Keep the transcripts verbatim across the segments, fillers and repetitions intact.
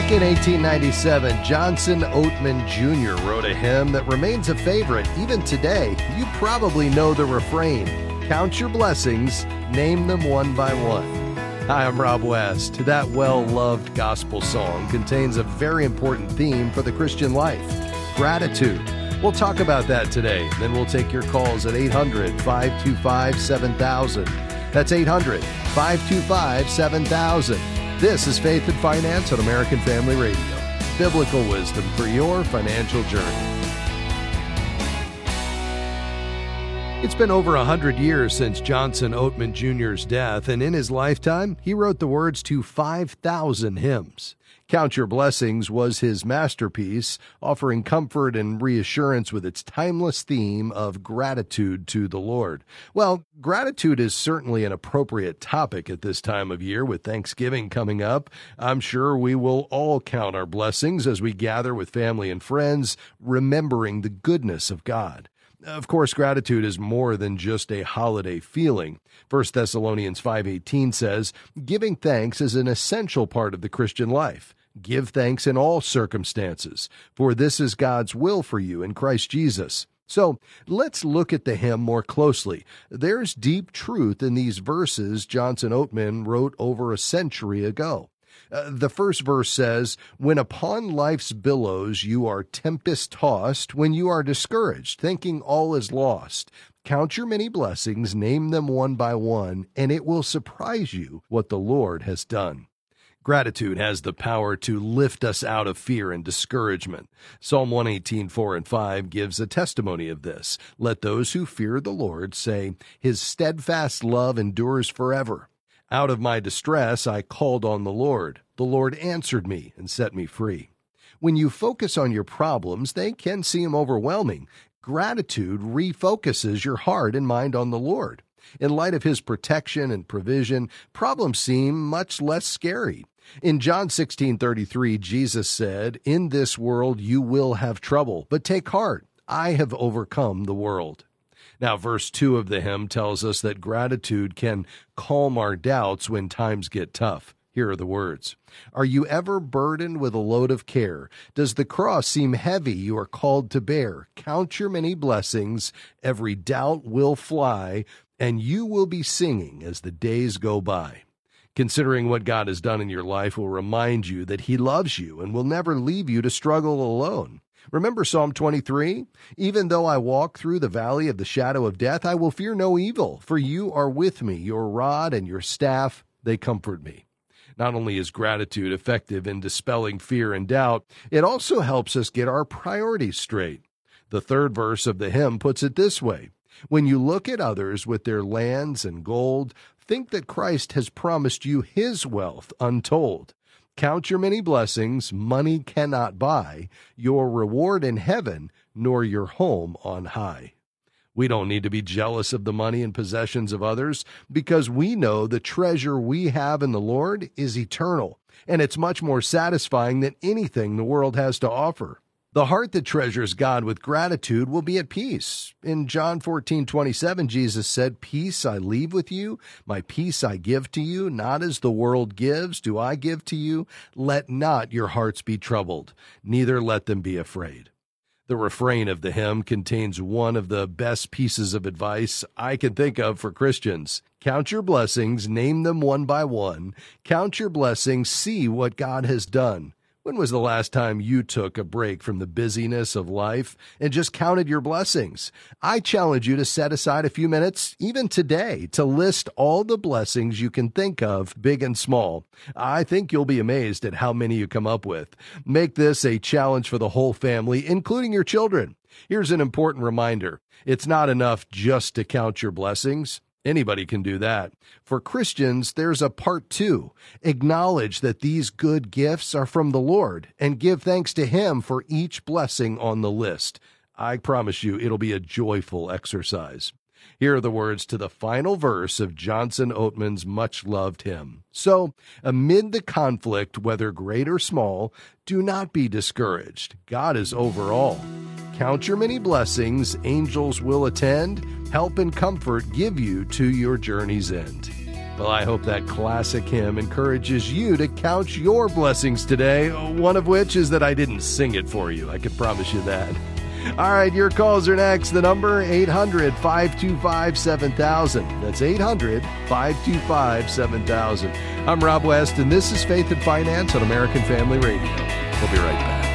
Back in eighteen ninety-seven, Johnson Oatman Junior wrote a hymn that remains a favorite even today. You probably know the refrain, "Count your blessings, name them one by one." Hi, I'm Rob West. That well-loved gospel song contains a very important theme for the Christian life, gratitude. We'll talk about that today. Then we'll take your calls at eight hundred, five two five, seven thousand. That's eight hundred, five two five, seven thousand. This is Faith and Finance on American Family Radio. Biblical wisdom for your financial journey. It's been over one hundred years since Johnson Oatman Junior's death, and in his lifetime, he wrote the words to five thousand hymns. Count Your Blessings was his masterpiece, offering comfort and reassurance with its timeless theme of gratitude to the Lord. Well, gratitude is certainly an appropriate topic at this time of year with Thanksgiving coming up. I'm sure we will all count our blessings as we gather with family and friends, remembering the goodness of God. Of course, gratitude is more than just a holiday feeling. First Thessalonians five eighteen says, "Giving thanks is an essential part of the Christian life. Give thanks in all circumstances, for this is God's will for you in Christ Jesus." So let's look at the hymn more closely. There's deep truth in these verses Johnson Oatman wrote over a century ago. Uh, the first verse says, "When upon life's billows you are tempest-tossed, when you are discouraged, thinking all is lost, count your many blessings, name them one by one, and it will surprise you what the Lord has done." Gratitude has the power to lift us out of fear and discouragement. Psalm one eighteen, four and five gives a testimony of this. "Let those who fear the Lord say, His steadfast love endures forever. Out of my distress I called on the Lord. The Lord answered me and set me free." When you focus on your problems, they can seem overwhelming. Gratitude refocuses your heart and mind on the Lord. In light of His protection and provision, problems seem much less scary. In John sixteen thirty-three, Jesus said, "In this world you will have trouble, but take heart, I have overcome the world." Now, verse two of the hymn tells us that gratitude can calm our doubts when times get tough. Here are the words. "Are you ever burdened with a load of care? Does the cross seem heavy you are called to bear? Count your many blessings, every doubt will fly, and you will be singing as the days go by." Considering what God has done in your life will remind you that He loves you and will never leave you to struggle alone. Remember Psalm twenty-three? "Even though I walk through the valley of the shadow of death, I will fear no evil, for you are with me. Your rod and your staff, they comfort me." Not only is gratitude effective in dispelling fear and doubt, it also helps us get our priorities straight. The third verse of the hymn puts it this way. "When you look at others with their lands and gold, think that Christ has promised you His wealth untold. Count your many blessings, money cannot buy, your reward in heaven, nor your home on high." We don't need to be jealous of the money and possessions of others because we know the treasure we have in the Lord is eternal, and it's much more satisfying than anything the world has to offer. The heart that treasures God with gratitude will be at peace. In John fourteen twenty-seven, Jesus said, "Peace I leave with you, my peace I give to you, not as the world gives do I give to you. Let not your hearts be troubled, neither let them be afraid." The refrain of the hymn contains one of the best pieces of advice I can think of for Christians. Count your blessings, name them one by one. Count your blessings, see what God has done. When was the last time you took a break from the busyness of life and just counted your blessings? I challenge you to set aside a few minutes, even today, to list all the blessings you can think of, big and small. I think you'll be amazed at how many you come up with. Make this a challenge for the whole family, including your children. Here's an important reminder. It's not enough just to count your blessings. Anybody can do that. For Christians, there's a part two. Acknowledge that these good gifts are from the Lord and give thanks to Him for each blessing on the list. I promise you it'll be a joyful exercise. Here are the words to the final verse of Johnson Oatman's much-loved hymn. So, amid the conflict, whether great or small, do not be discouraged. God is over all. Count your many blessings, angels will attend, help and comfort give you to your journey's end. Well, I hope that classic hymn encourages you to count your blessings today, one of which is that I didn't sing it for you. I can promise you that. All right, your calls are next. The number, eight hundred, five two five, seven thousand. That's eight hundred, five two five, seven thousand. I'm Rob West, and this is Faith and Finance on American Family Radio. We'll be right back.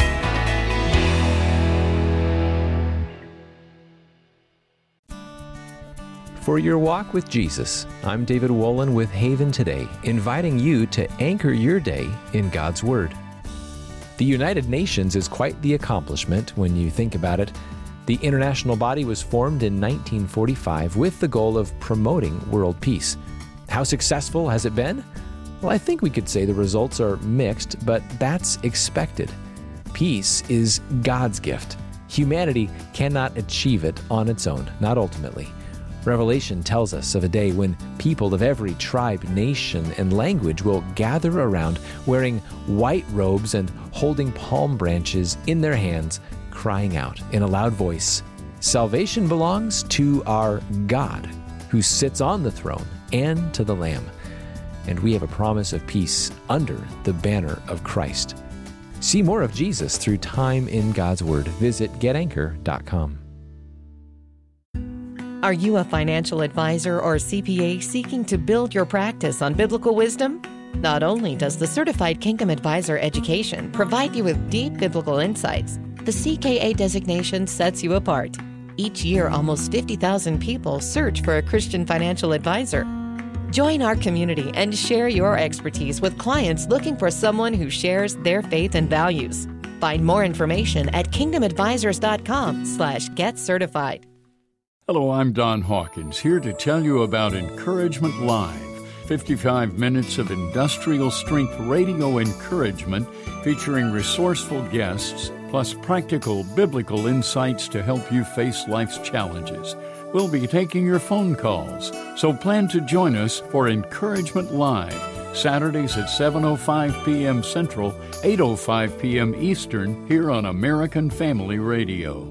For your walk with Jesus, I'm David Wolin with Haven Today, inviting you to anchor your day in God's Word. The United Nations is quite the accomplishment when you think about it. The international body was formed in nineteen forty-five with the goal of promoting world peace. How successful has it been? Well, I think we could say the results are mixed, but that's expected. Peace is God's gift. Humanity cannot achieve it on its own, not ultimately. Revelation tells us of a day when people of every tribe, nation, and language will gather around wearing white robes and holding palm branches in their hands, crying out in a loud voice, "Salvation belongs to our God, who sits on the throne, and to the Lamb." And we have a promise of peace under the banner of Christ. See more of Jesus through time in God's Word. Visit get anchor dot com. Are you a financial advisor or C P A seeking to build your practice on biblical wisdom? Not only does the Certified Kingdom Advisor education provide you with deep biblical insights, the C K A designation sets you apart. Each year, almost fifty thousand people search for a Christian financial advisor. Join our community and share your expertise with clients looking for someone who shares their faith and values. Find more information at kingdom advisors dot com slash get certified. Hello, I'm Don Hawkins, here to tell you about Encouragement Live, fifty-five minutes of industrial-strength radio encouragement featuring resourceful guests, plus practical biblical insights to help you face life's challenges. We'll be taking your phone calls, so plan to join us for Encouragement Live, Saturdays at seven oh five p.m. Central, eight oh five p.m. Eastern, here on American Family Radio.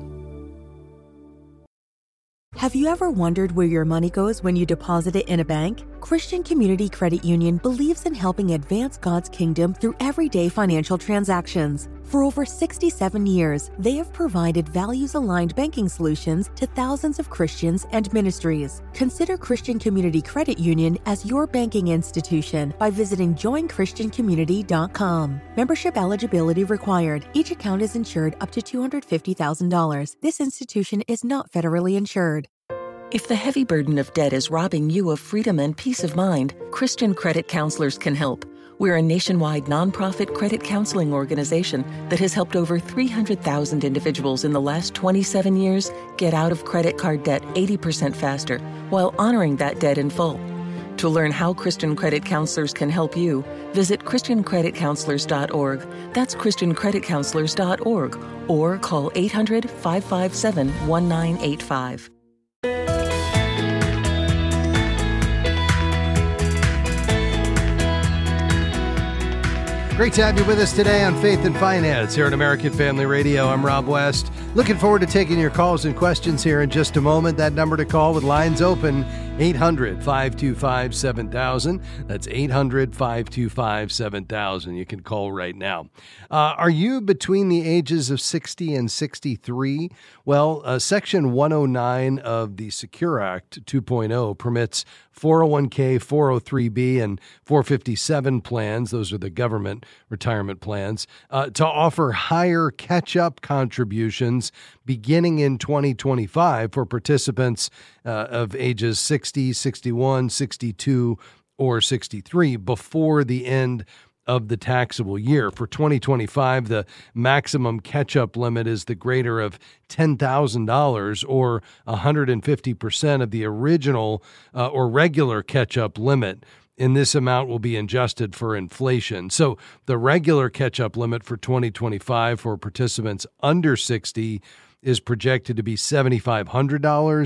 Have you ever wondered where your money goes when you deposit it in a bank? Christian Community Credit Union believes in helping advance God's kingdom through everyday financial transactions. For over sixty-seven years, they have provided values-aligned banking solutions to thousands of Christians and ministries. Consider Christian Community Credit Union as your banking institution by visiting join christian community dot com. Membership eligibility required. Each account is insured up to two hundred fifty thousand dollars. This institution is not federally insured. If the heavy burden of debt is robbing you of freedom and peace of mind, Christian Credit Counselors can help. We're a nationwide nonprofit credit counseling organization that has helped over three hundred thousand individuals in the last twenty-seven years get out of credit card debt eighty percent faster while honoring that debt in full. To learn how Christian Credit Counselors can help you, visit christian credit counselors dot org. That's christian credit counselors dot org, or call eight hundred, five five seven, one nine eight five. Great to have you with us today on Faith and Finance here at American Family Radio. I'm Rob West. Looking forward to taking your calls and questions here in just a moment. That number to call with lines open, eight hundred, five two five, seven thousand. That's eight hundred, five two five, seven thousand. You can call right now. Uh, are you between the ages of sixty and sixty-three? Well, uh, Section one oh nine of the Secure Act two point oh permits four oh one k, four oh three b, and four fifty-seven plans, those are the government retirement plans, uh, to offer higher catch-up contributions beginning in twenty twenty-five for participants uh, of ages sixty, sixty-one, sixty-two, or sixty-three before the end of the taxable year. For twenty twenty-five, the maximum catch-up limit is the greater of ten thousand dollars, or one hundred fifty percent of the original uh, or regular catch-up limit. And this amount will be adjusted for inflation. So the regular catch-up limit for twenty twenty-five for participants under sixty is projected to be seven thousand five hundred dollars,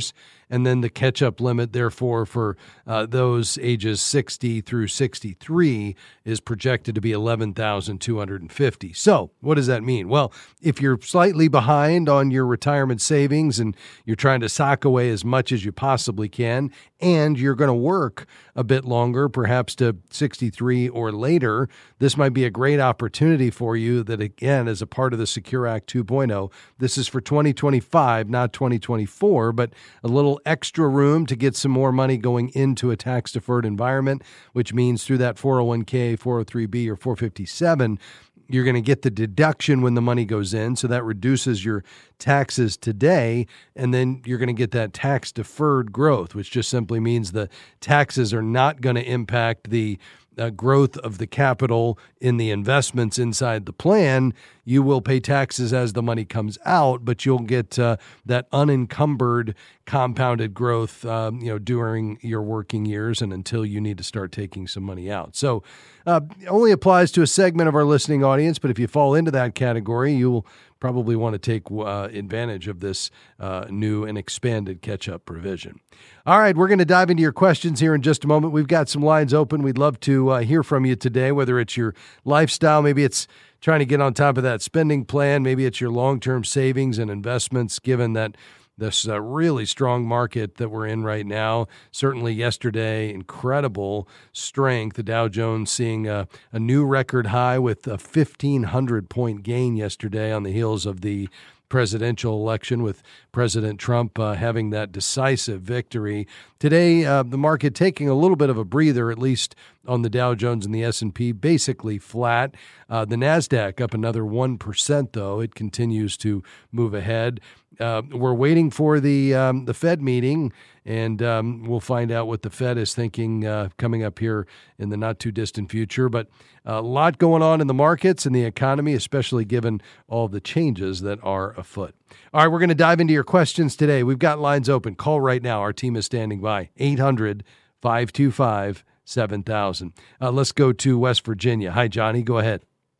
and then the catch-up limit, therefore, for uh, those ages sixty through sixty-three is projected to be eleven thousand two hundred fifty. So what does that mean? Well, if you're slightly behind on your retirement savings and you're trying to sock away as much as you possibly can, and you're going to work a bit longer, perhaps to sixty-three or later, this might be a great opportunity for you that, again, as a part of the Secure Act two point oh, this is for twenty twenty-five, not twenty twenty-four, but a little extra room to get some more money going into a tax-deferred environment, which means through that four oh one k, four oh three b, or four fifty-seven, you're going to get the deduction when the money goes in, so that reduces your taxes today, and then you're going to get that tax-deferred growth, which just simply means the taxes are not going to impact the uh, growth of the capital in the investments inside the plan. You will pay taxes as the money comes out, but you'll get uh, that unencumbered compounded growth um, you know, during your working years and until you need to start taking some money out. So uh, it only applies to a segment of our listening audience, but if you fall into that category, you will probably want to take uh, advantage of this uh, new and expanded catch-up provision. All right, we're going to dive into your questions here in just a moment. We've got some lines open. We'd love to uh, hear from you today, whether it's your lifestyle, maybe it's trying to get on top of that spending plan, maybe it's your long-term savings and investments, given that this uh, really strong market that we're in right now. Certainly yesterday, incredible strength. The Dow Jones seeing a, a new record high with a fifteen hundred point gain yesterday on the heels of the presidential election, with President Trump uh, having that decisive victory. Today, uh, the market taking a little bit of a breather, at least on the Dow Jones and the S and P, basically flat. Uh, the NASDAQ up another one percent, though. It continues to move ahead. Uh, we're waiting for the um, the Fed meeting, and um, we'll find out what the Fed is thinking uh, coming up here in the not-too-distant future. But a lot going on in the markets and the economy, especially given all the changes that are afoot. All right, we're going to dive into your questions today. We've got lines open. Call right now. Our team is standing by. eight hundred, five two five, seven thousand. Uh, let's go to West Virginia. Hi, Johnny. Go ahead.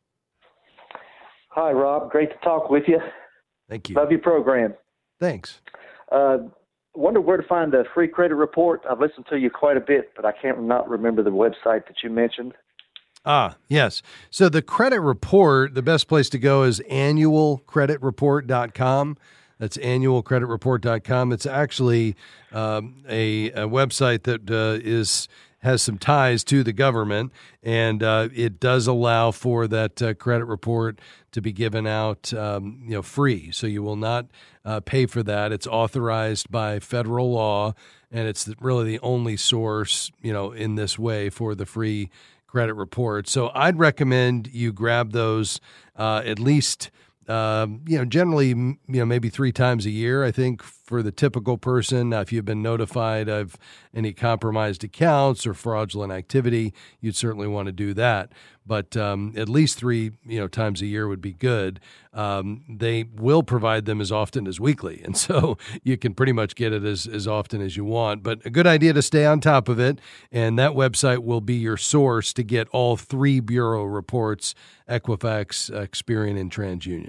Hi, Rob. Great to talk with you. Thank you. Love your program. Thanks. Uh, wonder where to find the free credit report. I've listened to you quite a bit, but I can't not remember the website that you mentioned. Ah, yes. So the credit report, the best place to go is annual credit report dot com. That's annual credit report dot com. It's actually um, a, a website that uh, is has some ties to the government, and uh, it does allow for that uh, credit report to be given out, um, you know, free. So you will not uh, pay for that. It's authorized by federal law, and it's really the only source, you know, in this way for the free credit report. So I'd recommend you grab those uh, at least. Um, you know, generally, you know, maybe three times a year, I think, for the typical person. Now, if you've been notified of any compromised accounts or fraudulent activity, you'd certainly want to do that. But um, at least three, you know, times a year would be good. Um, they will provide them as often as weekly, and so you can pretty much get it as, as often as you want. But a good idea to stay on top of it, and that website will be your source to get all three bureau reports: Equifax, Experian, and TransUnion.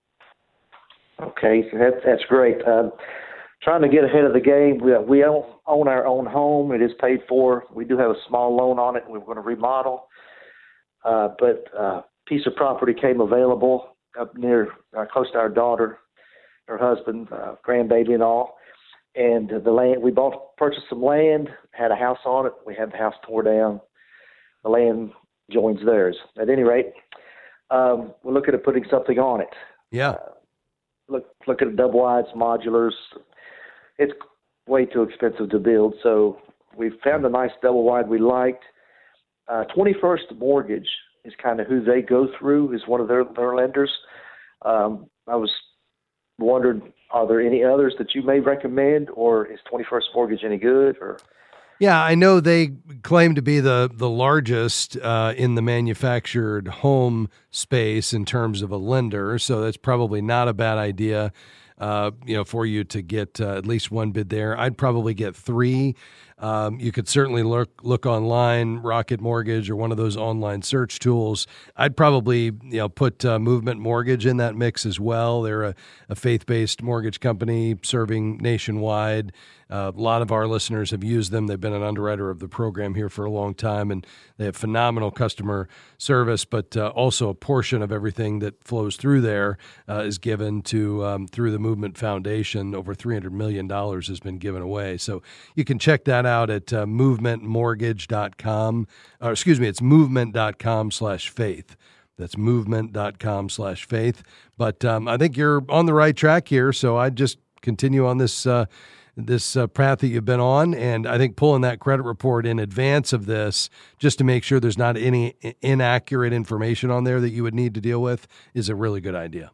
Okay, so that's that's great. Um, trying to get ahead of the game. We we own, own our own home. It is paid for. We do have a small loan on it, and we're going to remodel. Uh, but a uh, piece of property came available up near, uh, close to our daughter, her husband, uh, grandbaby, and all. And the land we bought, purchased some land, had a house on it. We had the house tore down. The land joins theirs. At any rate, um, we're looking at putting something on it. Yeah. Uh, look look at double wides, modulars. It's way too expensive to build, so we found a nice double wide we liked. Uh, twenty-first Mortgage is kind of who they go through, is one of their, their lenders. Um, I was wondering, are there any others that you may recommend, or is twenty-first Mortgage any good? Or Yeah, I know they claim to be the, the largest uh, in the manufactured home space in terms of a lender, so that's probably not a bad idea. Uh, you know, for you to get uh, at least one bid there. I'd probably get three. Um, you could certainly look look online, Rocket Mortgage or one of those online search tools. I'd probably you know put uh, Movement Mortgage in that mix as well. They're a, a faith-based mortgage company serving nationwide. Uh, a lot of our listeners have used them. They've been an underwriter of the program here for a long time, and they have phenomenal customer service, but uh, also a portion of everything that flows through there uh, is given to um, through the Movement Foundation. Over three hundred million dollars has been given away. So you can check that out at uh, movement mortgage dot com. Or excuse me, it's movement dot com slash faith. That's movement dot com slash faith. But um, I think you're on the right track here, so I'd just continue on this uh, this uh, path that you've been on, and I think pulling that credit report in advance of this, just to make sure there's not any inaccurate information on there that you would need to deal with, is a really good idea.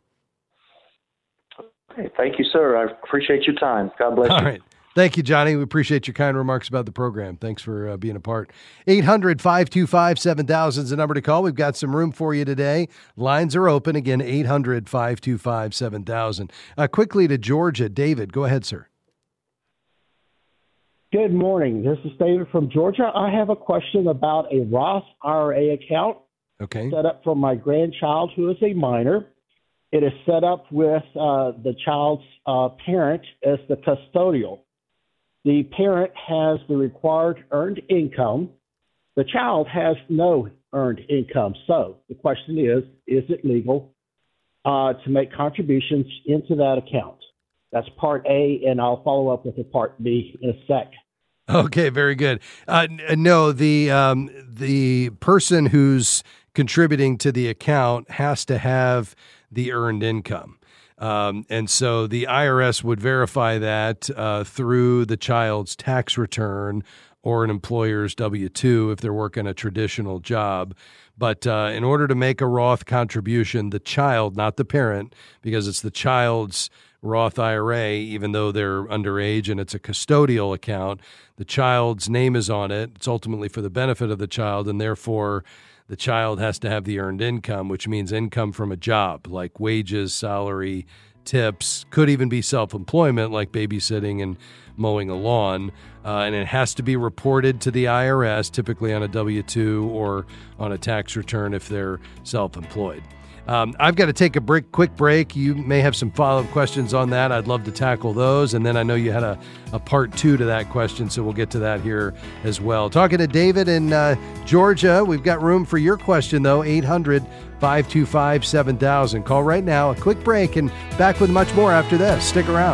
Okay, thank you, sir. I appreciate your time. God bless you. All right. Thank you, Johnny. We appreciate your kind remarks about the program. Thanks for uh, being a part. eight hundred, five two five, seven thousand is the number to call. We've got some room for you today. Lines are open. Again, eight hundred, five two five, seven thousand. Uh, quickly to Georgia. David, go ahead, sir. Good morning. This is David from Georgia. I have a question about a Roth I R A account okay. set up for my grandchild who is a minor. It is set up with uh, the child's uh, parent as the custodial. The parent has the required earned income. The child has no earned income. So the question is, is it legal uh, to make contributions into that account? That's part A, and I'll follow up with a part B in a sec. Okay, very good. Uh, no, the um, the person who's contributing to the account has to have the earned income. Um, and so the I R S would verify that uh, through the child's tax return or an employer's W two if they're working a traditional job. But uh, in order to make a Roth contribution, the child, not the parent, because it's the child's Roth I R A, even though they're underage and it's a custodial account, the child's name is on it. It's ultimately for the benefit of the child, and therefore the child has to have the earned income, which means income from a job, like wages, salary, tips, could even be self-employment, like babysitting and mowing a lawn. Uh, and it has to be reported to the I R S, typically on a W two or on a tax return if they're self-employed. Um, I've got to take a break, quick break. You may have some follow-up questions on that. I'd love to tackle those. And then I know you had a, a part two to that question, so we'll get to that here as well. Talking to David in uh, Georgia. We've got room for your question, though, eight hundred, five two five, seven thousand. Call right now. A quick break and back with much more after this. Stick around.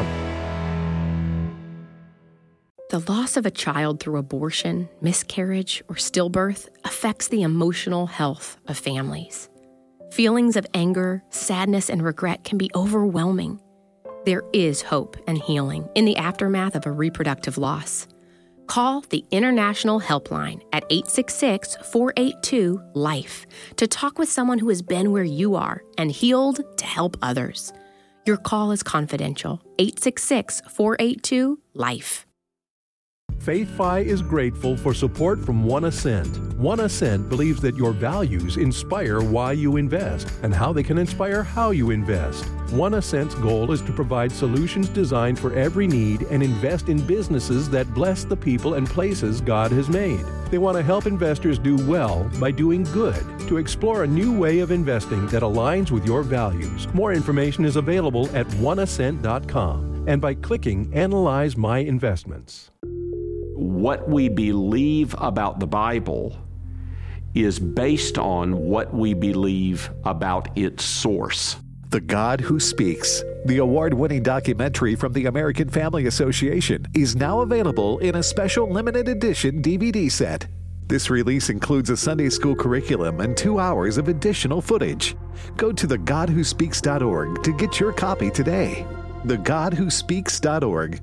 The loss of a child through abortion, miscarriage, or stillbirth affects the emotional health of families. Feelings of anger, sadness, and regret can be overwhelming. There is hope and healing in the aftermath of a reproductive loss. Call the International Helpline at eight six six, four eight two, LIFE to talk with someone who has been where you are and healed to help others. Your call is confidential. eight six six, four eight two, LIFE. FaithFi is grateful for support from One Ascent. One Ascent believes that your values inspire why you invest and how they can inspire how you invest. One Ascent's goal is to provide solutions designed for every need and invest in businesses that bless the people and places God has made. They want to help investors do well by doing good, to explore a new way of investing that aligns with your values. More information is available at one ascent dot com and by clicking Analyze My Investments. What we believe about the Bible is based on what we believe about its source. The God Who Speaks, the award-winning documentary from the American Family Association, is now available in a special limited edition D V D set. This release includes a Sunday school curriculum and two hours of additional footage. Go to the god who speaks dot org to get your copy today. the god who speaks dot org.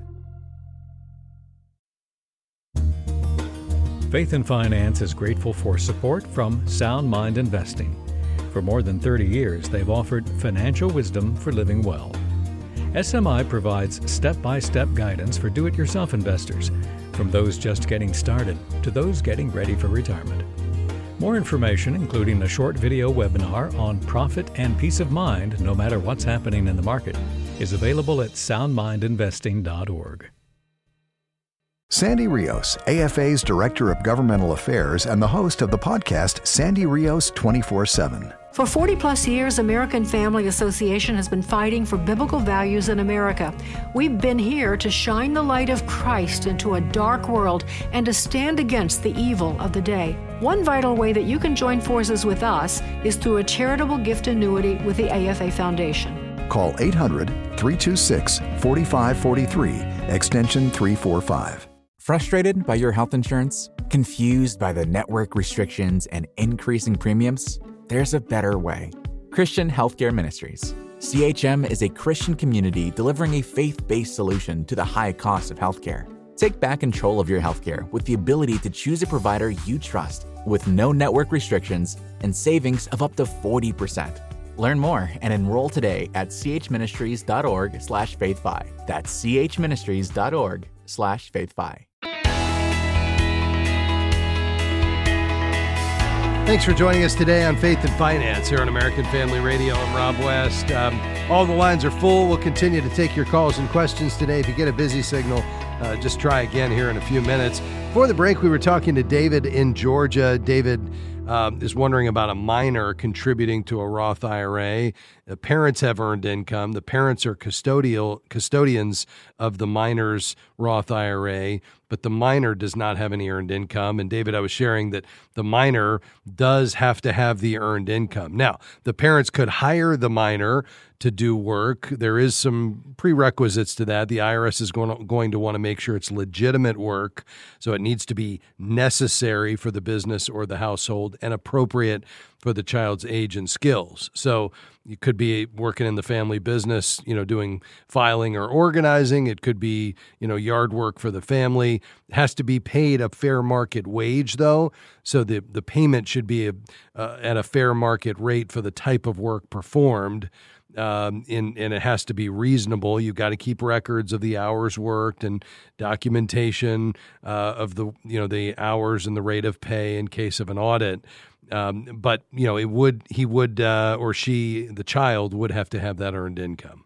Faith and Finance is grateful for support from Sound Mind Investing. For more than thirty years, they've offered financial wisdom for living well. S M I provides step-by-step guidance for do-it-yourself investors, from those just getting started to those getting ready for retirement. More information, including a short video webinar on profit and peace of mind no matter what's happening in the market, is available at sound mind investing dot org. Sandy Rios, A F A's Director of Governmental Affairs and the host of the podcast Sandy Rios twenty-four seven. For forty plus years, American Family Association has been fighting for biblical values in America. We've been here to shine the light of Christ into a dark world and to stand against the evil of the day. One vital way that you can join forces with us is through a charitable gift annuity with the A F A Foundation. Call eight hundred, three two six, four five four three, extension three forty-five. Frustrated by your health insurance? Confused by the network restrictions and increasing premiums? There's a better way. Christian Healthcare Ministries. C H M is a Christian community delivering a faith-based solution to the high cost of healthcare. Take back control of your healthcare with the ability to choose a provider you trust with no network restrictions and savings of up to forty percent. Learn more and enroll today at chministries.org slash faithfi. That's chministries.org slash faithfi. Thanks for joining us today on Faith and Finance here on American Family Radio. I'm Rob West. Um, all the lines are full. We'll continue to take your calls and questions today. If you get a busy signal, uh, just try again here in a few minutes. Before the break, we were talking to David in Georgia. David um, is wondering about a minor contributing to a Roth I R A. The parents have earned income. The parents are custodial custodians of the minor's Roth I R A, but the minor does not have any earned income. And David, I was sharing that the minor does have to have the earned income. Now, the parents could hire the minor to do work. There is some prerequisites to that. The I R S is going to, going to want to make sure it's legitimate work, so it needs to be necessary for the business or the household and appropriate for the child's age and skills. So you could be working in the family business, you know, doing filing or organizing. It could be, you know, yard work for the family. It has to be paid a fair market wage, though. So the, the payment should be a, uh, at a fair market rate for the type of work performed. Um, in, and it has to be reasonable. You've got to keep records of the hours worked and documentation uh, of the, you know, the hours and the rate of pay in case of an audit. Um, but, you know, it would, he would, uh, or she, the child would have to have that earned income.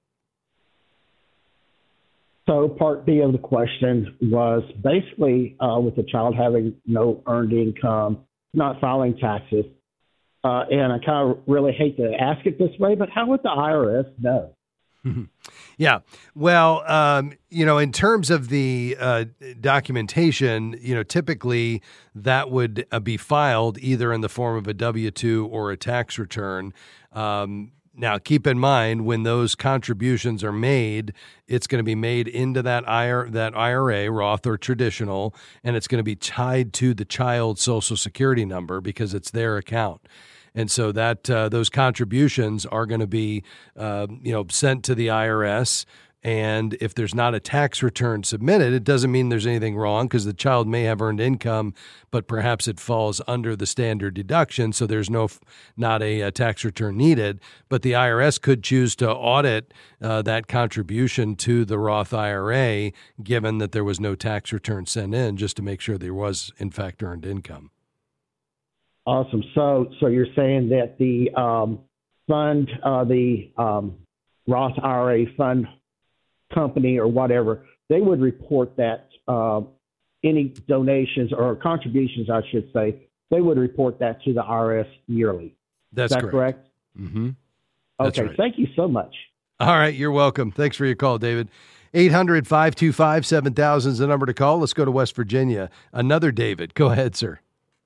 So part B of the question was basically uh, with the child having no earned income, not filing taxes. Uh, and I kind of really hate to ask it this way, but how would the I R S know? Yeah. Well, um, you know, in terms of the uh, documentation, you know, typically that would uh, be filed either in the form of a W two or a tax return. Um, now, keep in mind, when those contributions are made, it's going to be made into that I R A, that I R A, Roth or traditional, and it's going to be tied to the child's Social Security number because it's their account. And so that uh, those contributions are going to be, uh, you know, sent to the I R S. And if there's not a tax return submitted, it doesn't mean there's anything wrong because the child may have earned income, but perhaps it falls under the standard deduction, so there's no not a, a tax return needed. But the I R S could choose to audit uh, that contribution to the Roth I R A, given that there was no tax return sent in, just to make sure there was, in fact, earned income. Awesome. So, so you're saying that the um, fund, uh, the um, Roth I R A fund company or whatever, they would report that uh, any donations or contributions, I should say, they would report that to the I R S yearly. That's Is that correct? correct? Mm-hmm. That's okay. right. Thank you so much. All right. You're welcome. Thanks for your call, David. eight hundred, five two five, seven thousand is the number to call. Let's go to West Virginia. Another David. Go ahead, sir.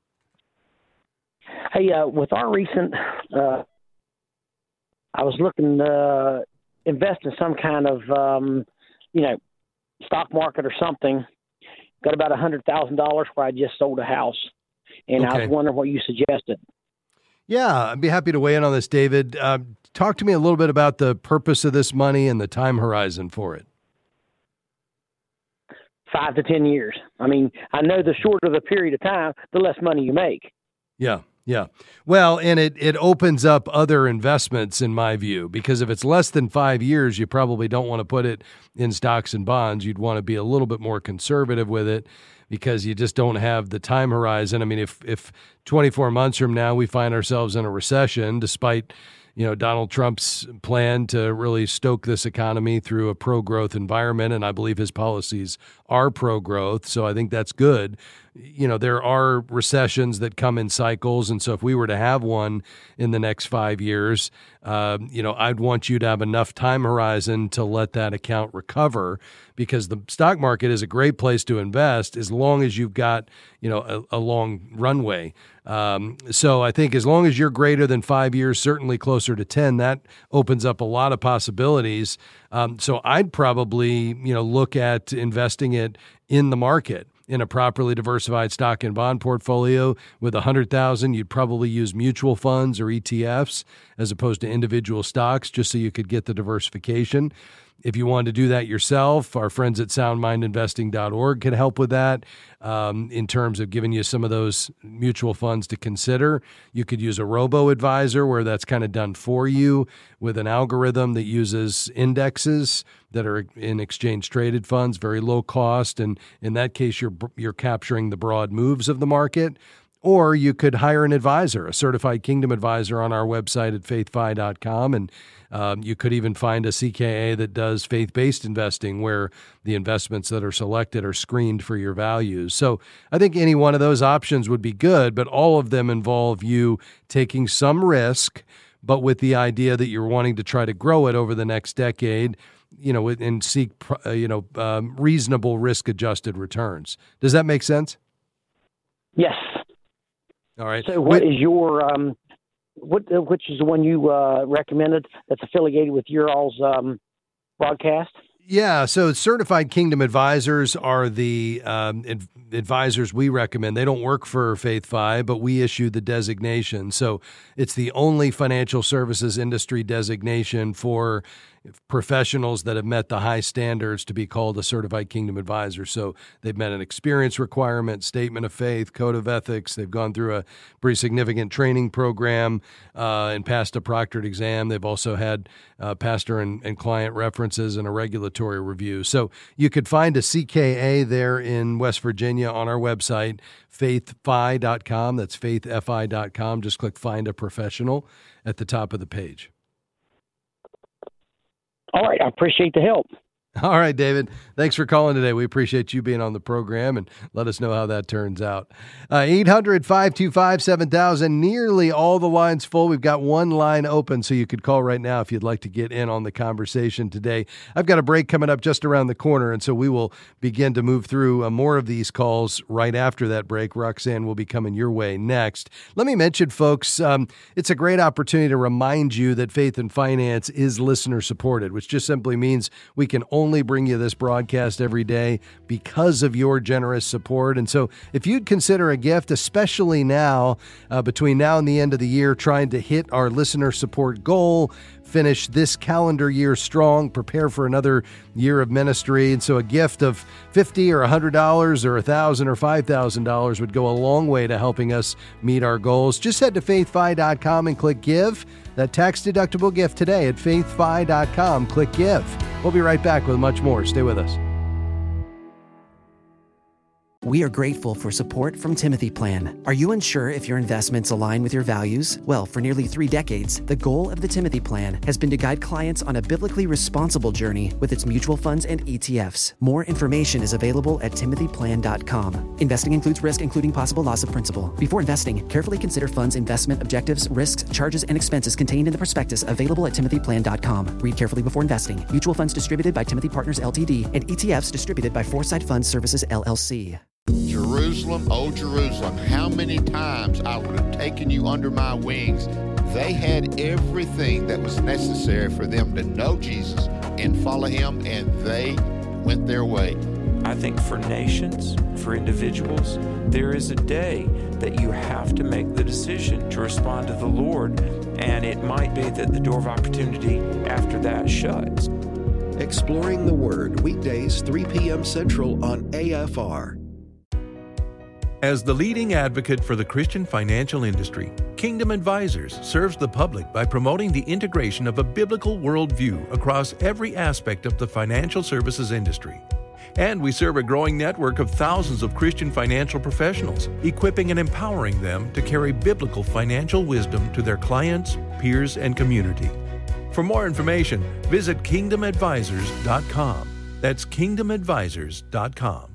Hey, uh, with our recent, uh, I was looking to uh, invest in some kind of, um, you know, stock market or something. Got about one hundred thousand dollars where I just sold a house. And okay. I was wondering what you suggested. Yeah, I'd be happy to weigh in on this, David. Uh, talk to me a little bit about the purpose of this money and the time horizon for it. Five to ten years. I mean, I know the shorter the period of time, the less money you make. Yeah. Yeah. Well, and it, it opens up other investments in my view, because if it's less than five years, you probably don't want to put it in stocks and bonds. You'd want to be a little bit more conservative with it because you just don't have the time horizon. I mean, if, if twenty-four months from now we find ourselves in a recession, despite, you know, Donald Trump's plan to really stoke this economy through a pro-growth environment, and I believe his policies are pro-growth, so I think that's good. You know, there are recessions that come in cycles, and so if we were to have one in the next five years, uh, you know, I'd want you to have enough time horizon to let that account recover, because the stock market is a great place to invest as long as you've got, you know, a, a long runway. Um, so I think as long as you're greater than five years, certainly closer to ten, that opens up a lot of possibilities. Um, so I'd probably, you know, look at investing it in the market in a properly diversified stock and bond portfolio. With one hundred thousand dollars, you'd probably use mutual funds or E T Fs as opposed to individual stocks, just so you could get the diversification. If you want to do that yourself, our friends at sound mind investing dot org can help with that um, in terms of giving you some of those mutual funds to consider. You could use a robo-advisor where that's kind of done for you with an algorithm that uses indexes that are in exchange-traded funds, very low cost, and in that case, you're you're capturing the broad moves of the market. Or you could hire an advisor, a certified Kingdom advisor on our website at faith fi dot com. And um, you could even find a C K A that does faith-based investing where the investments that are selected are screened for your values. So I think any one of those options would be good, but all of them involve you taking some risk, but with the idea that you're wanting to try to grow it over the next decade, you know, and seek, uh, you know, um, reasonable risk-adjusted returns. Does that make sense? Yes. All right. So what is your, um, what, which is the one you uh, recommended that's affiliated with your all's um, broadcast? Yeah, so Certified Kingdom Advisors are the um, ad- advisors we recommend. They don't work for FaithFi, but we issue the designation. So it's the only financial services industry designation for professionals that have met the high standards to be called a Certified Kingdom Advisor. So they've met an experience requirement, statement of faith, code of ethics. They've gone through a pretty significant training program uh, and passed a proctored exam. They've also had uh, pastor and, and client references and a regulatory review. So you could find a C K A there in West Virginia on our website, faith fi dot com. That's faith fi dot com. Just click Find a Professional at the top of the page. All right. I appreciate the help. All right, David. Thanks for calling today. We appreciate you being on the program, and let us know how that turns out. Uh, eight hundred, five two five, seven thousand. Nearly all the lines full. We've got one line open, so you could call right now if you'd like to get in on the conversation today. I've got a break coming up just around the corner, and so we will begin to move through uh, more of these calls right after that break. Roxanne will be coming your way next. Let me mention, folks, um, it's a great opportunity to remind you that Faith and Finance is listener-supported, which just simply means we can only only bring you this broadcast every day because of your generous support. And so if you'd consider a gift, especially now, uh, between now and the end of the year, trying to hit our listener support goal, finish this calendar year strong, prepare for another year of ministry. And so a gift of fifty dollars or one hundred dollars or one thousand dollars or five thousand dollars would go a long way to helping us meet our goals. Just head to faith fi dot com and click Give. That tax-deductible gift today at faith fi dot com. Click Give. We'll be right back with much more. Stay with us. We are grateful for support from Timothy Plan. Are you unsure if your investments align with your values? Well, for nearly three decades, the goal of the Timothy Plan has been to guide clients on a biblically responsible journey with its mutual funds and E T Fs. More information is available at timothy plan dot com. Investing includes risk, including possible loss of principal. Before investing, carefully consider funds' investment objectives, risks, charges, and expenses contained in the prospectus available at timothy plan dot com. Read carefully before investing. Mutual funds distributed by Timothy Partners Ltd and E T Fs distributed by Foresight Fund Services L L C. Jerusalem, oh Jerusalem, how many times I would have taken you under my wings. They had everything that was necessary for them to know Jesus and follow him, and they went their way. I think for nations, for individuals, there is a day that you have to make the decision to respond to the Lord, and it might be that the door of opportunity after that shuts. Exploring the Word, weekdays, three p.m. Central on A F R. As the leading advocate for the Christian financial industry, Kingdom Advisors serves the public by promoting the integration of a biblical worldview across every aspect of the financial services industry. And we serve a growing network of thousands of Christian financial professionals, equipping and empowering them to carry biblical financial wisdom to their clients, peers, and community. For more information, visit kingdom advisors dot com. That's kingdom advisors dot com.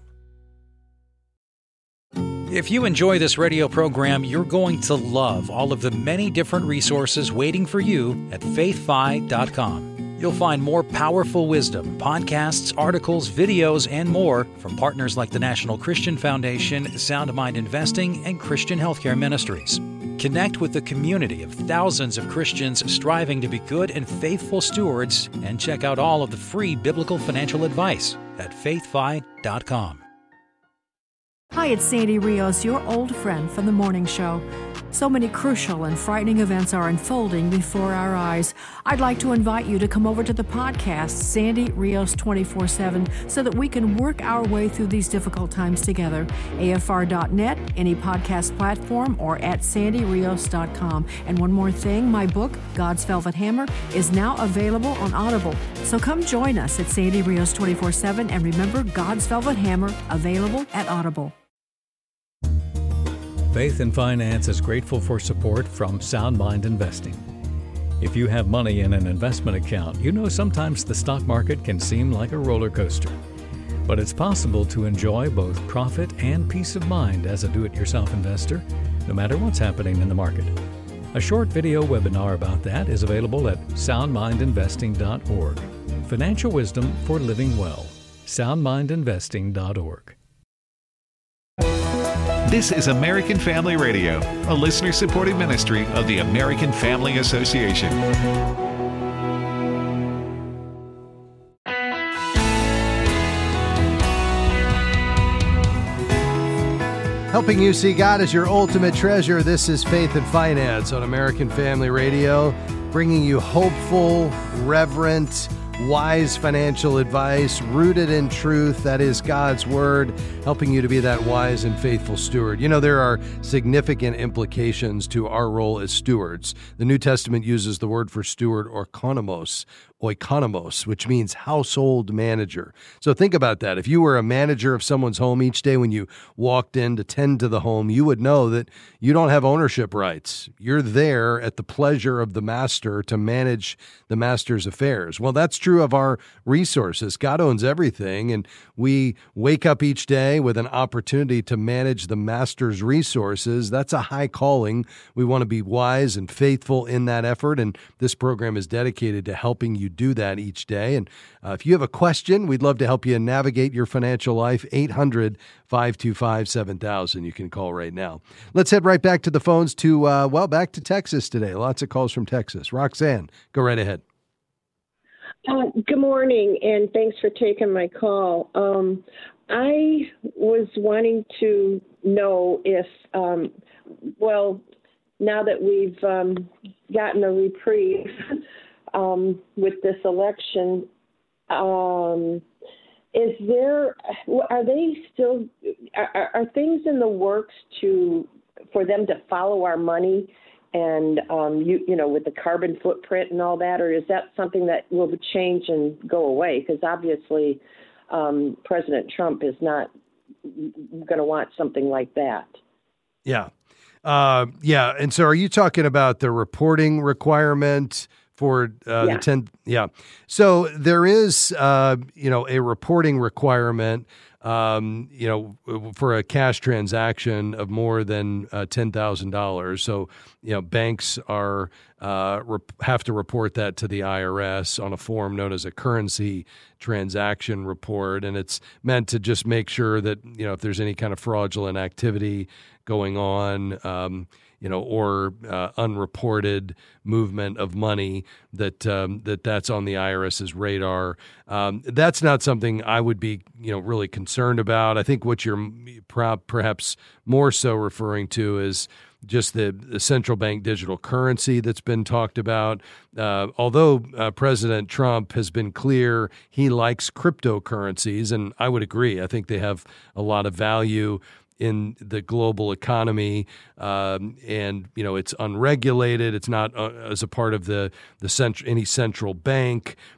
If you enjoy this radio program, you're going to love all of the many different resources waiting for you at faith fi dot com. You'll find more powerful wisdom, podcasts, articles, videos, and more from partners like the National Christian Foundation, Sound Mind Investing, and Christian Healthcare Ministries. Connect with the community of thousands of Christians striving to be good and faithful stewards, and check out all of the free biblical financial advice at faith fi dot com. Hi, it's Sandy Rios, your old friend from the morning show. So many crucial and frightening events are unfolding before our eyes. I'd like to invite you to come over to the podcast, Sandy Rios twenty-four seven, so that we can work our way through these difficult times together. A F R dot net, any podcast platform, or at sandy rios dot com. And one more thing, my book, God's Velvet Hammer, is now available on Audible. So come join us at Sandy Rios twenty-four seven, and remember, God's Velvet Hammer, available at Audible. Faith and Finance is grateful for support from Sound Mind Investing. If you have money in an investment account, you know sometimes the stock market can seem like a roller coaster. But it's possible to enjoy both profit and peace of mind as a do-it-yourself investor, no matter what's happening in the market. A short video webinar about that is available at sound mind investing dot org. Financial wisdom for living well. sound mind investing dot org. This is American Family Radio, a listener-supported ministry of the American Family Association. Helping you see God as your ultimate treasure, this is Faith and Finance on American Family Radio, bringing you hopeful, reverent, wise financial advice rooted in truth. That is God's Word, helping you to be that wise and faithful steward. You know, there are significant implications to our role as stewards. The New Testament uses the word for steward, oikonomos, oikonomos, which means household manager. So think about that. If you were a manager of someone's home each day when you walked in to tend to the home, you would know that you don't have ownership rights. You're there at the pleasure of the master to manage the master's affairs. Well, that's true of our resources. God owns everything, and we wake up each day with an opportunity to manage the master's resources. That's a high calling. We want to be wise and faithful in that effort, and this program is dedicated to helping you do that each day. And uh, if you have a question, we'd love to help you navigate your financial life. eight hundred, five two five, seven thousand. You can call right now. Let's head right back to the phones to, uh, well, back to Texas today. Lots of calls from Texas. Roxanne, go right ahead. Uh, good morning, and thanks for taking my call. Um, I was wanting to know if, um, well, now that we've um, gotten a reprieve um, with this election, um, is there, are they still, are, are things in the works to, for them to follow our money? And, um, you you know, with the carbon footprint and all that, or is that something that will change and go away? Because obviously um, President Trump is not going to want something like that. Yeah. Uh, yeah. And so are you talking about the reporting requirement for uh, Yeah. the ten? Yeah. So there is, uh, you know, a reporting requirement Um, you know, for a cash transaction of more than uh, ten thousand dollars. So, you know, banks are uh, rep- have to report that to the I R S on a form known as a currency transaction report. And it's meant to just make sure that, you know, if there's any kind of fraudulent activity going on, um, you know, or uh, unreported movement of money, that um, that that's on the IRS's radar. Um, that's not something I would be, you know, really concerned about. I think what you're perhaps more so referring to is just the, the central bank digital currency that's been talked about. Uh, although uh, President Trump has been clear he likes cryptocurrencies, and I would agree. I think they have a lot of value in the global economy, um, and you know it's unregulated. It's not uh, as a part of the the cent- any central bank.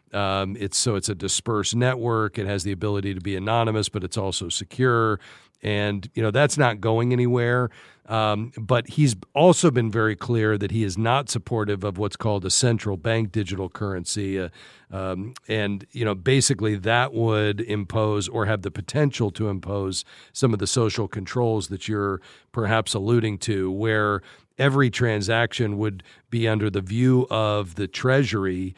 Um, it's so it's a dispersed network. It has the ability to be anonymous, but it's also secure. And, you know, that's not going anywhere. Um, but he's also been very clear that he is not supportive of what's called a central bank digital currency. Uh, um, and, you know, basically that would impose or have the potential to impose some of the social controls that you're perhaps alluding to, where every transaction would be under the view of the Treasury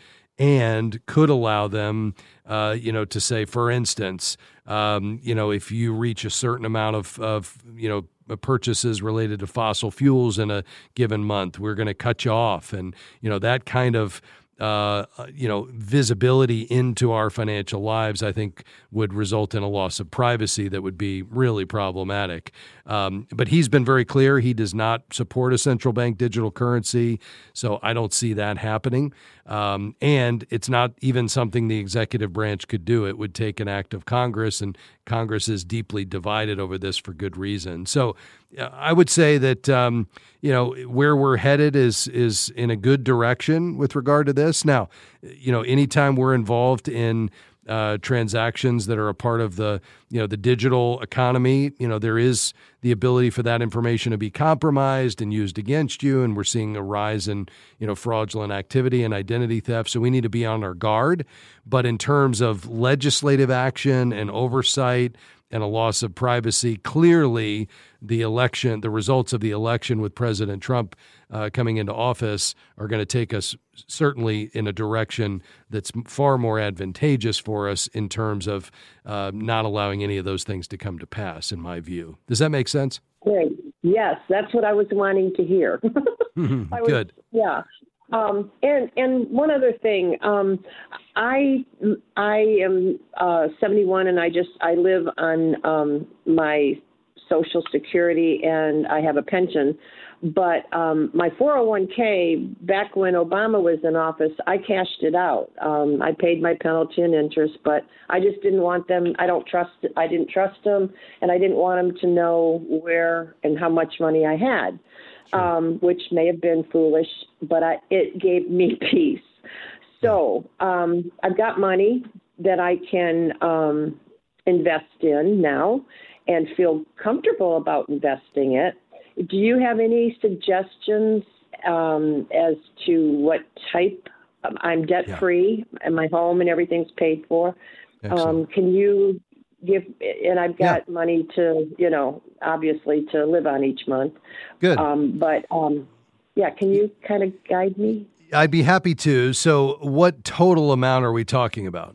and could allow them, uh, you know, to say, for instance, um, you know, if you reach a certain amount of, of, you know, purchases related to fossil fuels in a given month, we're going to cut you off. And, you know, that kind of, uh, you know, visibility into our financial lives, I think, would result in a loss of privacy that would be really problematic. Um, but he's been very clear he does not support a central bank digital currency, so I don't see that happening. Um, and it's not even something the executive branch could do. It would take an act of Congress, and Congress is deeply divided over this for good reason. So uh, I would say that, um, you know, where we're headed is is in a good direction with regard to this. Now, you know, anytime we're involved in Uh, transactions that are a part of the, you know, the digital economy, you know, there is the ability for that information to be compromised and used against you. And we're seeing a rise in, you know, fraudulent activity and identity theft. So we need to be on our guard. But in terms of legislative action and oversight and a loss of privacy, clearly the election, the results of the election with President Trump uh, coming into office are going to take us certainly in a direction that's far more advantageous for us in terms of uh, not allowing any of those things to come to pass, in my view. Does that make sense? Great. Yes, that's what I was wanting to hear. I was, Good. Yeah. Um, and and one other thing, um, I I am uh, seventy-one, and I just I live on um, my Social Security, and I have a pension. But um, my four oh one k, back when Obama was in office, I cashed it out. Um, I paid my penalty and interest, but I just didn't want them. I don't trust. I didn't trust them, and I didn't want them to know where and how much money I had. Um, which may have been foolish, but I, it gave me peace. So um, I've got money that I can um, invest in now and feel comfortable about investing it. Do you have any suggestions um, as to what type? I'm debt-free, yeah. and my home and everything's paid for. Um, can you give, and I've got yeah. money to, you know, obviously to live on each month. Good. Um, but, um, yeah, can you kind of guide me? I'd be happy to. So what total amount are we talking about?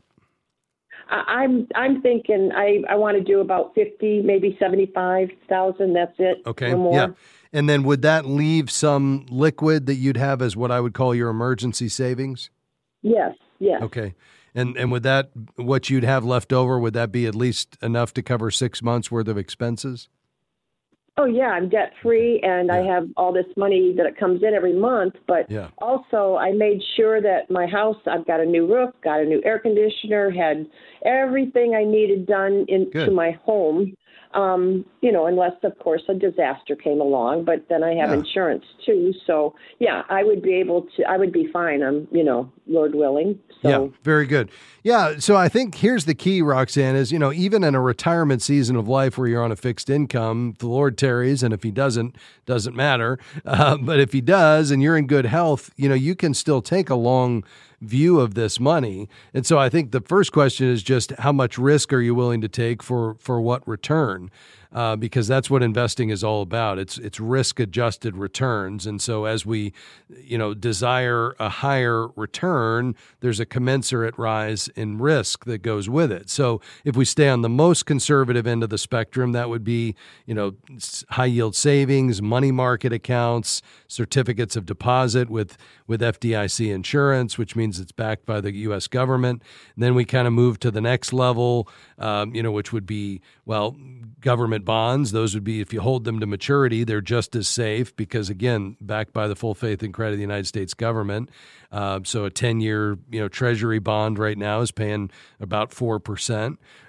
I, I'm I'm thinking I, I want to do about fifty, maybe seventy-five thousand. That's it. Okay. No more. Yeah. And then would that leave some liquid that you'd have as what I would call your emergency savings? Yes. Yes. Okay. And and would that, what you'd have left over, would that be at least enough to cover six months worth of expenses? Oh, yeah, I'm debt free, and yeah. I have all this money that it comes in every month. But yeah. also I made sure that my house, I've got a new roof, got a new air conditioner, had everything I needed done into my home. Um, you know, unless, of course, a disaster came along, but then I have yeah. insurance too. So, yeah, I would be able to, I would be fine. I'm, you know, Lord willing. So. Yeah, very good. Yeah, so I think here's the key, Roxanne, is, you know, even in a retirement season of life where you're on a fixed income, if the Lord tarries, and if he doesn't, doesn't matter. Uh, but if he does and you're in good health, you know, you can still take a long view of this money. And so I think the first question is just how much risk are you willing to take for, for what return? Uh, because that's what investing is all about. It's it's risk-adjusted returns. And so as we, you know, desire a higher return, there's a commensurate rise in risk that goes with it. So if we stay on the most conservative end of the spectrum, that would be, you know, high-yield savings, money market accounts, certificates of deposit with, with F D I C insurance, which means it's backed by the U S government. And then we kind of move to the next level, um, you know, which would be, well, government bonds. Those would be, if you hold them to maturity, they're just as safe because, again, backed by the full faith and credit of the United States government. Uh, so a ten-year, you know, Treasury bond right now is paying about four percent.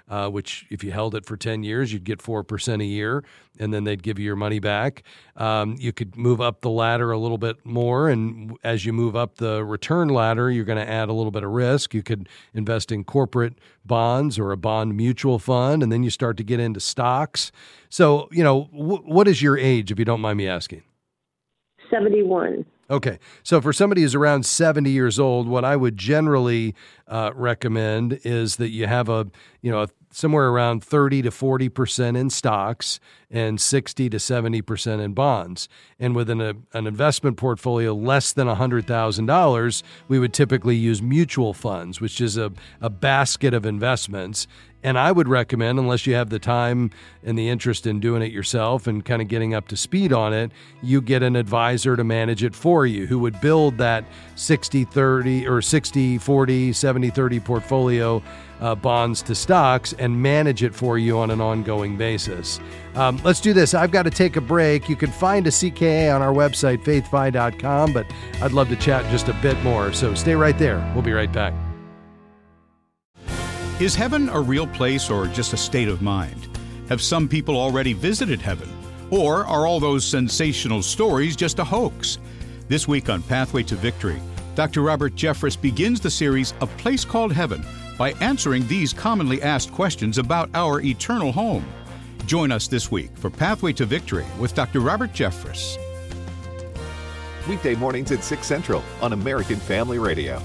uh, which if you held it for ten years, you'd get four percent a year, and then they'd give you your money back. Um, you could move up the ladder a little bit more, and as you move up the return ladder, you're going to add a little bit of risk. You could invest in corporate bonds or a bond mutual fund, and then you start to get into stocks. So, you know, w- what is your age, if you don't mind me asking? seventy-one. Okay. So for somebody who's around seventy years old, what I would generally uh, recommend is that you have a, you know, a, somewhere around thirty to forty percent in stocks and sixty to seventy percent in bonds. And within a, an investment portfolio less than one hundred thousand dollars, we would typically use mutual funds, which is a, a basket of investments. And I would recommend, unless you have the time and the interest in doing it yourself and kind of getting up to speed on it, you get an advisor to manage it for you who would build that sixty thirty or sixty forty, seventy thirty portfolio uh, bonds to stocks and manage it for you on an ongoing basis. Um, let's do this. I've got to take a break. You can find a C K A on our website, faith fi dot com, but I'd love to chat just a bit more. So stay right there. We'll be right back. Is heaven a real place or just a state of mind? Have some people already visited heaven? Or are all those sensational stories just a hoax? This week on Pathway to Victory, Doctor Robert Jeffress begins the series A Place Called Heaven by answering these commonly asked questions about our eternal home. Join us this week for Pathway to Victory with Doctor Robert Jeffress. Weekday mornings at six Central on American Family Radio.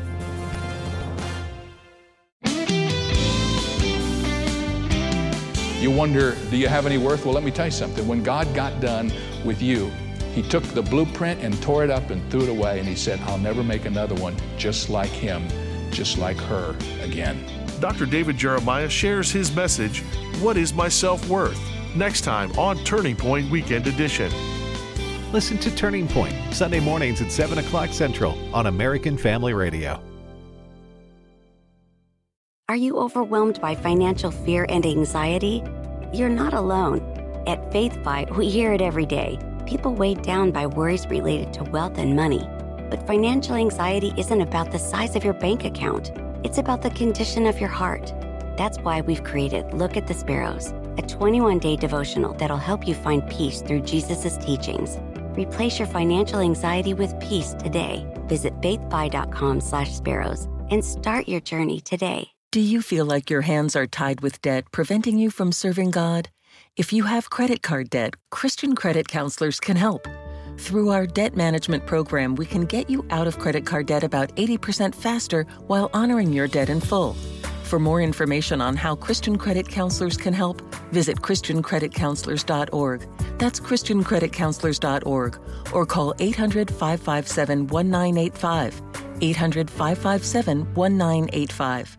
You wonder, do you have any worth? Well, let me tell you something. When God got done with you, He took the blueprint and tore it up and threw it away, and He said, I'll never make another one just like him, just like her again. Doctor David Jeremiah shares his message, What is My Self-Worth? Next time on Turning Point Weekend Edition. Listen to Turning Point, Sunday mornings at seven o'clock Central on American Family Radio. Are you overwhelmed by financial fear and anxiety? You're not alone. At FaithFi, we hear it every day. People weighed down by worries related to wealth and money. But financial anxiety isn't about the size of your bank account. It's about the condition of your heart. That's why we've created Look at the Sparrows, a twenty-one day devotional that'll help you find peace through Jesus' teachings. Replace your financial anxiety with peace today. Visit faithfi.com slash sparrows and start your journey today. Do you feel like your hands are tied with debt, preventing you from serving God? If you have credit card debt, Christian credit counselors can help. Through our debt management program, we can get you out of credit card debt about eighty percent faster while honoring your debt in full. For more information on how Christian credit counselors can help, visit christian credit counselors dot org. That's christian credit counselors dot org, or call eight hundred, five five seven, one nine eight five, eight hundred, five five seven, one nine eight five.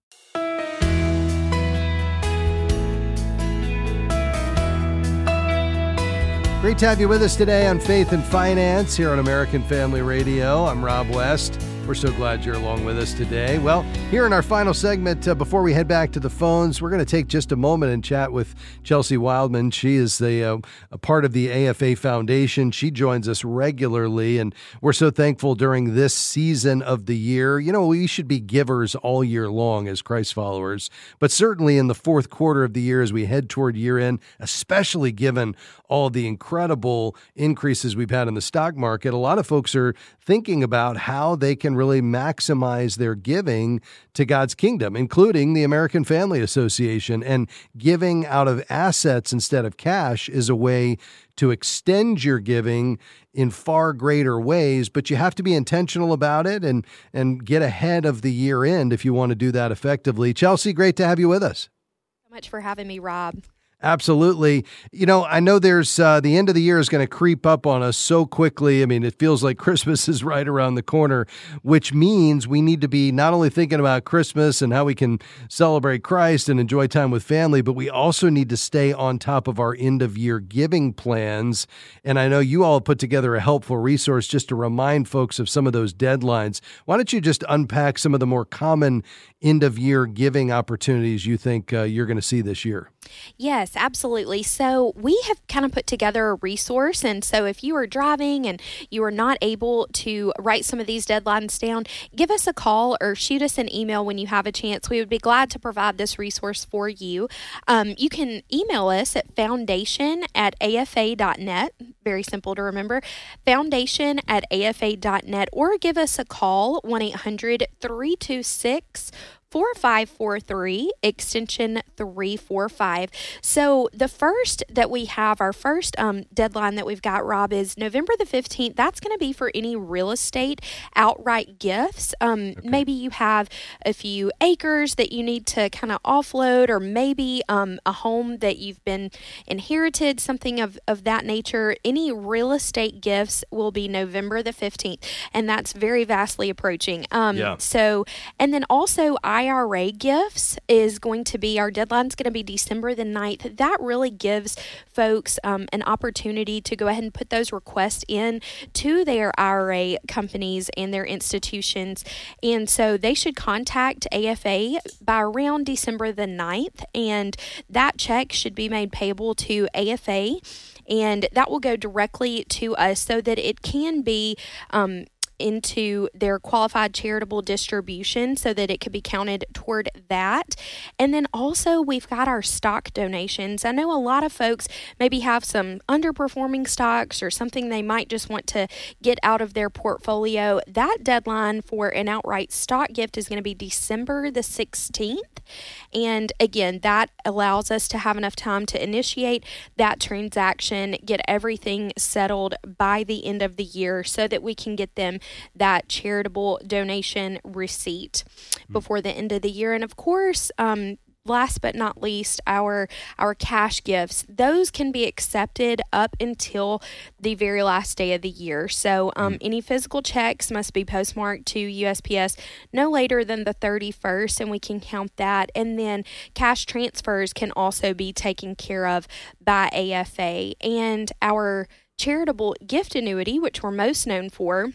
Great to have you with us today on Faith and Finance here on American Family Radio. I'm Rob West. We're so glad you're along with us today. Well, here in our final segment, uh, before we head back to the phones, we're going to take just a moment and chat with Chelsea Wildman. She is the uh, a part of the A F A Foundation. She joins us regularly, and we're so thankful during this season of the year. You know, we should be givers all year long as Christ followers, but certainly in the fourth quarter of the year as we head toward year end, especially given all the incredible increases we've had in the stock market, a lot of folks are thinking about how they can really maximize their giving to God's kingdom, including the American Family Association. And giving out of assets instead of cash is a way to extend your giving in far greater ways, but you have to be intentional about it and, and get ahead of the year end if you want to do that effectively. Chelsea, great to have you with us. So much for having me, Rob. Absolutely. You know, I know there's uh, the end of the year is going to creep up on us so quickly. I mean, it feels like Christmas is right around the corner, which means we need to be not only thinking about Christmas and how we can celebrate Christ and enjoy time with family, but we also need to stay on top of our end of year giving plans. And I know you all put together a helpful resource just to remind folks of some of those deadlines. Why don't you just unpack some of the more common end of year giving opportunities you think uh, you're going to see this year? Yes. Yes, absolutely. So we have kind of put together a resource. And so if you are driving and you are not able to write some of these deadlines down, give us a call or shoot us an email when you have a chance. We would be glad to provide this resource for you. Um, you can email us at foundation at A F A dot net. Very simple to remember. Foundation at A F A dot net, or give us a call, one eight hundred three two six four five four three, extension three four five. So the first that we have, our first um, deadline that we've got, Rob, is November the fifteenth. That's going to be for any real estate outright gifts. Um, okay. Maybe you have a few acres that you need to kind of offload, or maybe um, a home that you've been inherited, something of, of that nature. Any real estate gifts will be November the fifteenth, and that's very vastly approaching. Um, yeah. So, and then also I I R A gifts is going to be, our deadline's going to be December the ninth. That really gives folks um, an opportunity to go ahead and put those requests in to their I R A companies and their institutions. And so they should contact A F A by around December the ninth, and that check should be made payable to A F A, and that will go directly to us so that it can be um, into their qualified charitable distribution so that it could be counted toward that. And then also we've got our stock donations. I know a lot of folks maybe have some underperforming stocks or something they might just want to get out of their portfolio. That deadline for an outright stock gift is going to be December the sixteenth. And again, that allows us to have enough time to initiate that transaction, get everything settled by the end of the year so that we can get them that charitable donation receipt before the end of the year. And of course, um, last but not least, our our cash gifts, those can be accepted up until the very last day of the year. So um, mm. any physical checks must be postmarked to U S P S no later than the thirty-first, and we can count that. And then cash transfers can also be taken care of by A F A. And our charitable gift annuity, which we're most known for,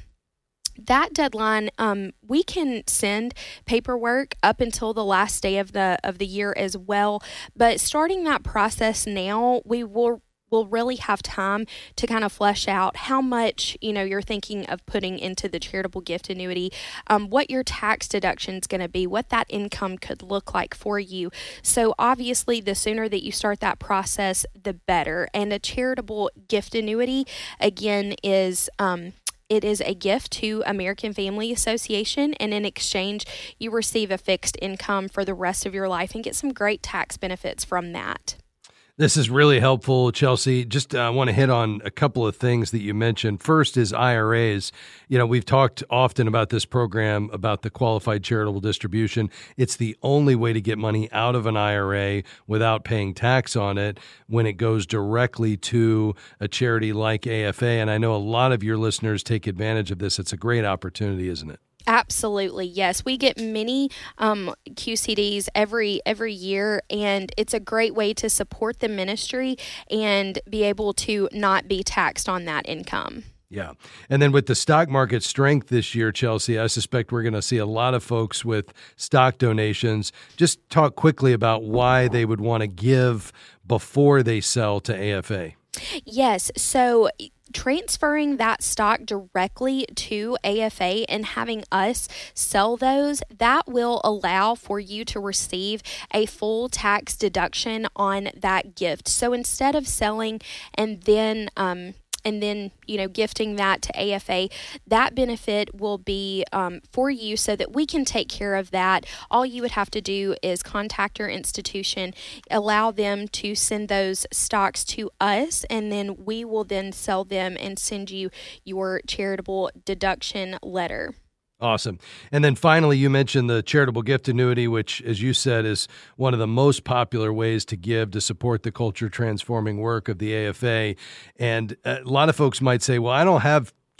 that deadline, um, we can send paperwork up until the last day of the of the year as well. But starting that process now, we will will really have time to kind of flesh out how much, you know, you're thinking of putting into the charitable gift annuity, um, what your tax deduction is going to be, what that income could look like for you. So obviously, the sooner that you start that process, the better. And a charitable gift annuity, again, is um, It is a gift to American Family Association, and in exchange, you receive a fixed income for the rest of your life and get some great tax benefits from that. This is really helpful, Chelsea. Just I uh, want to hit on a couple of things that you mentioned. First is I R As. You know, we've talked often about this program, about the qualified charitable distribution. It's the only way to get money out of an I R A without paying tax on it when it goes directly to a charity like A F A. And I know a lot of your listeners take advantage of this. It's a great opportunity, isn't it? Absolutely, yes. We get many um, Q C Ds every every year, and it's a great way to support the ministry and be able to not be taxed on that income. Yeah. And then with the stock market strength this year, Chelsea, I suspect we're going to see a lot of folks with stock donations. Just talk quickly about why they would want to give before they sell to A F A. Yes. So transferring that stock directly to A F A and having us sell those, that will allow for you to receive a full tax deduction on that gift. So instead of selling and then um, and then, you know, gifting that to A F A, that benefit will be um, for you so that we can take care of that. All you would have to do is contact your institution, allow them to send those stocks to us, and then we will then sell them and send you your charitable deduction letter. Awesome. And then finally, you mentioned the charitable gift annuity, which, as you said, is one of the most popular ways to give to support the culture transforming work of the A F A. And a lot of folks might say, well, I don't have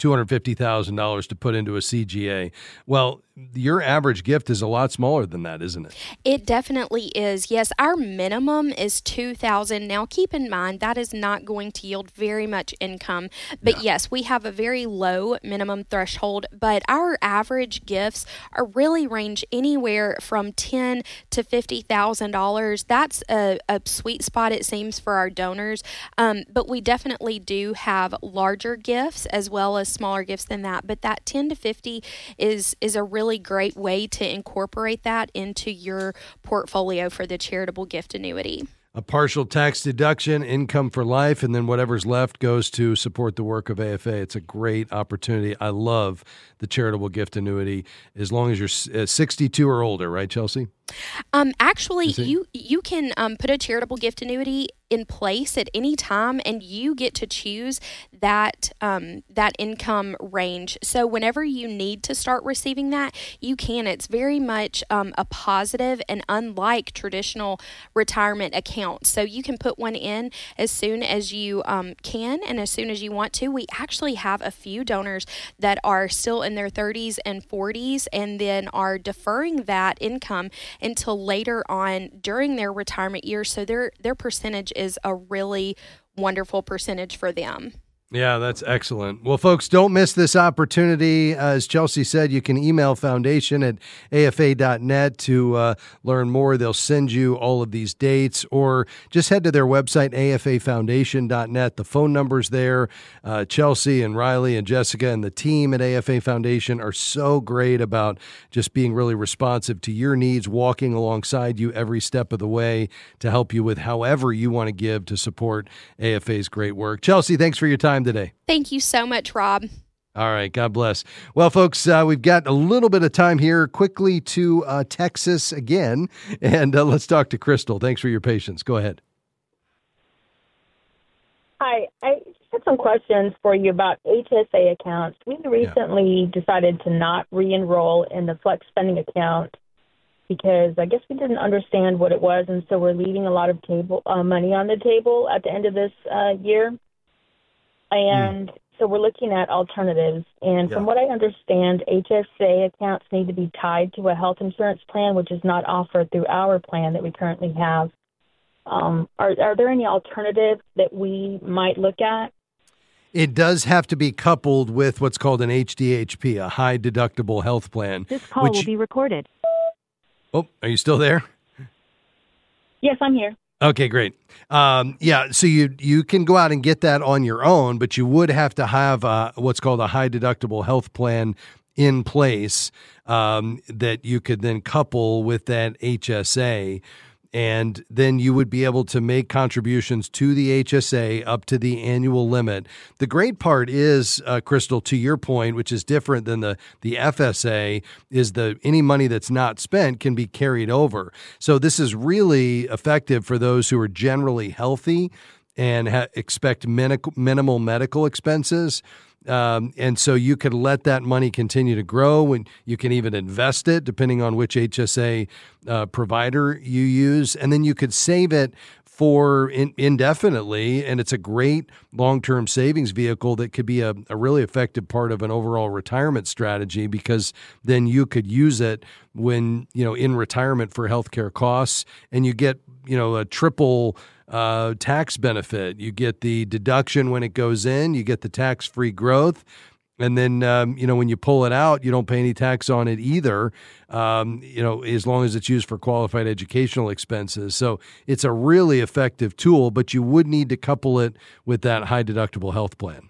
two hundred fifty thousand dollars to put into a C G A. Well, your average gift is a lot smaller than that, isn't it? It definitely is. Yes, our minimum is two thousand dollars. Now, keep in mind, that is not going to yield very much income. But yeah. yes, we have a very low minimum threshold, but our average gifts are really range anywhere from ten thousand dollars to fifty thousand dollars. That's a, a sweet spot, it seems, for our donors. Um, but we definitely do have larger gifts as well as smaller gifts than that. But that ten to fifty is, is a really great way to incorporate that into your portfolio for the charitable gift annuity. A partial tax deduction, income for life, and then whatever's left goes to support the work of A F A. It's a great opportunity. I love the charitable gift annuity as long as you're sixty-two or older, right, Chelsea? Um, actually, you you can um, put a charitable gift annuity in place at any time, and you get to choose that um, that income range. So whenever you need to start receiving that, you can. It's very much um, a positive, and unlike traditional retirement accounts. So you can put one in as soon as you um, can and as soon as you want to. We actually have a few donors that are still in their thirties and forties and then are deferring that income until later on during their retirement years. So their their percentage is a really wonderful percentage for them. Yeah, that's excellent. Well, folks, don't miss this opportunity. Uh, as Chelsea said, you can email foundation at A F A dot net to uh, learn more. They'll send you all of these dates, or just head to their website, A F A foundation dot net. The phone number's there. Uh, Chelsea and Riley and Jessica and the team at A F A Foundation are so great about just being really responsive to your needs, walking alongside you every step of the way to help you with however you want to give to support A F A's great work. Chelsea, thanks for your time today. Thank you so much, Rob. All right. God bless. Well, folks, uh, we've got a little bit of time here quickly to uh, Texas again, and uh, let's talk to Crystal. Thanks for your patience. Go ahead. Hi. I had some questions for you about H S A accounts. We recently yeah. decided to not re-enroll in the Flex Spending account because I guess we didn't understand what it was, and so we're leaving a lot of table uh, money on the table at the end of this uh, year. And mm. so we're looking at alternatives. And yeah. from what I understand, H S A accounts need to be tied to a health insurance plan, which is not offered through our plan that we currently have. Um, are, are there any alternatives that we might look at? It does have to be coupled with what's called an H D H P, a high deductible health plan. This call which... will be recorded. Oh, are you still there? Yes, I'm here. Okay, great. Um, yeah, so you you can go out and get that on your own, but you would have to have uh, what's called a high deductible health plan in place um, that you could then couple with that H S A. And then you would be able to make contributions to the H S A up to the annual limit. The great part is, uh, Crystal, to your point, which is different than the, the F S A, is the any money that's not spent can be carried over. So this is really effective for those who are generally healthy and ha- expect min- minimal medical expenses. Um, and so you could let that money continue to grow, and you can even invest it depending on which H S A uh, provider you use. And then you could save it for in, indefinitely. And it's a great long-term savings vehicle that could be a, a really effective part of an overall retirement strategy, because then you could use it when, you know, in retirement for healthcare costs, and you get, you know, a triple Uh, tax benefit. You get the deduction when it goes in, you get the tax-free growth, and then, um, you know, when you pull it out, you don't pay any tax on it either, um, you know, as long as it's used for qualified educational expenses. So it's a really effective tool, but you would need to couple it with that high deductible health plan.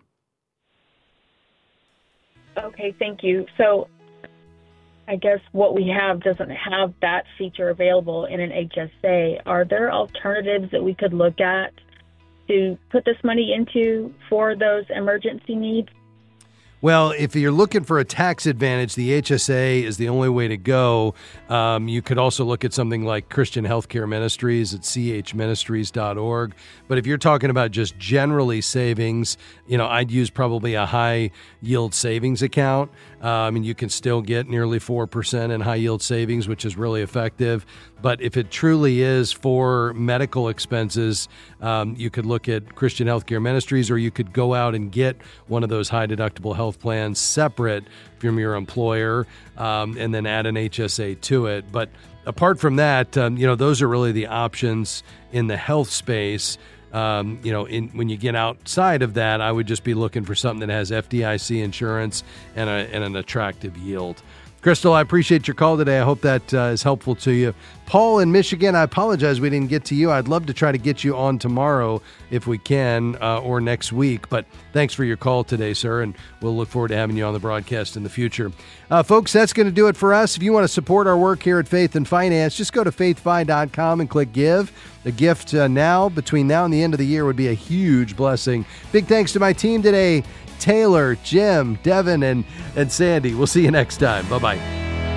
Okay, thank you. So I guess what we have doesn't have that feature available in an H S A. Are there alternatives that we could look at to put this money into for those emergency needs? Well, if you're looking for a tax advantage, the H S A is the only way to go. Um, you could also look at something like Christian Healthcare Ministries at c h ministries dot org. But if you're talking about just generally savings, you know, I'd use probably a high yield savings account. Uh, I mean, you can still get nearly four percent in high yield savings, which is really effective. But if it truly is for medical expenses, um, you could look at Christian Healthcare Ministries, or you could go out and get one of those high deductible health health plan separate from your employer, um, and then add an H S A to it. But apart from that, um, you know, those are really the options in the health space. Um, you know, in, when you get outside of that, I would just be looking for something that has F D I C insurance and, a, and an attractive yield. Crystal, I appreciate your call today. I hope that uh, is helpful to you. Paul in Michigan, I apologize we didn't get to you. I'd love to try to get you on tomorrow if we can, uh, or next week. But thanks for your call today, sir, and we'll look forward to having you on the broadcast in the future. Uh, folks, that's going to do it for us. If you want to support our work here at Faith and Finance, just go to faith fi dot com and click Give. The gift uh, now, between now and the end of the year, would be a huge blessing. Big thanks to my team today, Taylor, Jim, Devin, and, and Sandy. We'll see you next time. Bye-bye.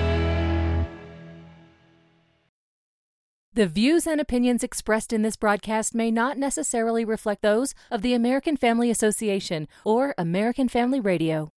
The views and opinions expressed in this broadcast may not necessarily reflect those of the American Family Association or American Family Radio.